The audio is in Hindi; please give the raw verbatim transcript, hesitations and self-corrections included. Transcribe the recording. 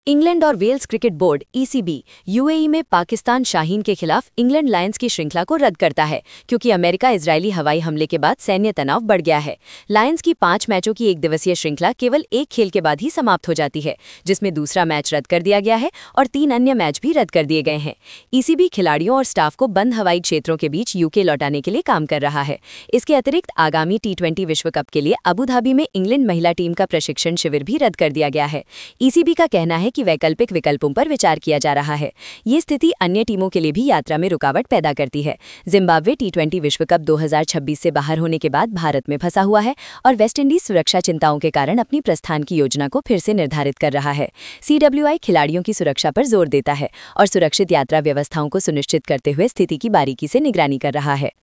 इंग्लैंड और Wales cricket board E C B UAE में पाकिस्तान शाहीन के खिलाफ इंग्लैंड लायंस की श्रृंखला को रद्द करता है क्योंकि अमेरिका इजरायली हवाई हमले के बाद सैन्य तनाव बढ़ गया है। लायंस की पांच मैचों की एक दिवसीय श्रृंखला केवल एक खेल के बाद ही समाप्त हो जाती है, जिसमें दूसरा मैच रद्द कर दिया गया है और तीन अन्य मैच भी रद्द कर दिए गए हैं। ई सी बी खिलाड़ियों और स्टाफ को बंद हवाई क्षेत्रों के बीच यूके लौटाने के लिए काम कर रहा है। इसके अतिरिक्त आगामी टी ट्वेंटी विश्व कप के लिए अबू धाबी में इंग्लैंड महिला टीम का प्रशिक्षण शिविर भी रद्द कर दिया गया है। ई सी बी का कहना है कि वैकल्पिक विकल्पों पर विचार किया जा रहा है। ये स्थिति अन्य टीमों के लिए भी यात्रा में रुकावट पैदा करती है। जिम्बाब्वे टी ट्वेंटी विश्व कप दो हज़ार छब्बीस से बाहर होने के बाद भारत में फंसा हुआ है और वेस्टइंडीज सुरक्षा चिंताओं के कारण अपनी प्रस्थान की योजना को फिर से निर्धारित कर रहा है। सी डब्ल्यू आई खिलाड़ियों की सुरक्षा पर जोर देता है और सुरक्षित यात्रा व्यवस्थाओं को सुनिश्चित करते हुए स्थिति की बारीकी से निगरानी कर रहा है।